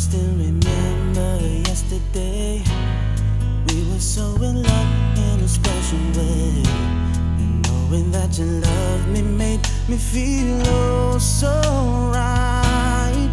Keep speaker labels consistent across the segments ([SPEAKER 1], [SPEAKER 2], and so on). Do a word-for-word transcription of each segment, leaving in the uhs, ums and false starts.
[SPEAKER 1] still remember yesterday. We were so in love in a special way, and knowing that you loved me made me feel oh so right.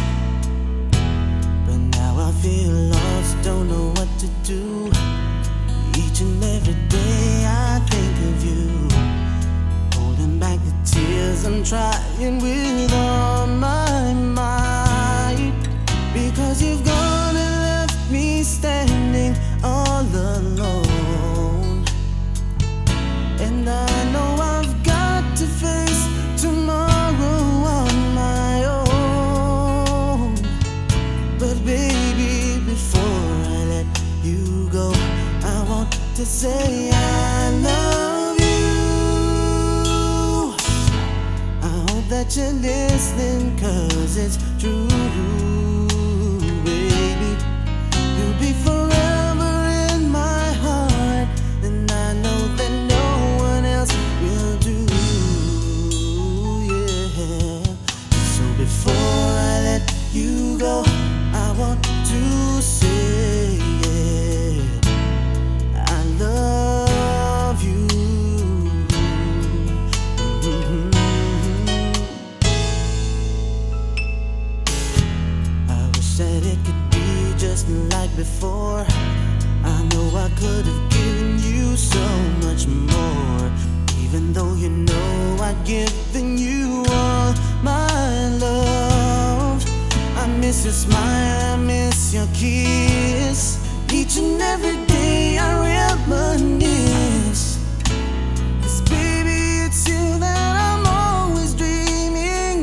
[SPEAKER 1] But now I feel lost, don't know what to do. Each and every day I think of you, holding back the tears I'm trying with all my might. Because you've gone and left me standing all alone, and I know I've got to face tomorrow on my own. But baby, before I let you go, I want to say I love you. I hope that you're listening, 'cause it's true. Baby, you'll be forever in my heart, and I know that no one else will do. Yeah. So before I let you go, I want to say yeah, I love you. Mm-hmm. I wish that it could be just like before. I know I could have given you so much more, even though you know I've given you all my love. I miss your smile, I miss your kiss. Each and every day I reminisce, 'cause baby, it's you that I'm always dreaming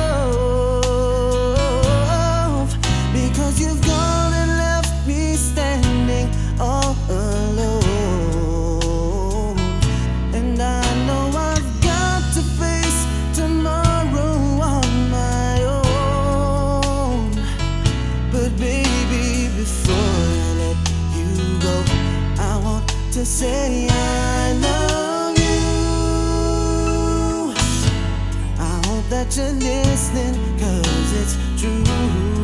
[SPEAKER 1] of. Because you've gone and left me standing all alone, and I know I've got to face tomorrow on my own. But baby, before I let you go, I want to say I love you. I hope that you're listening, 'cause it's true.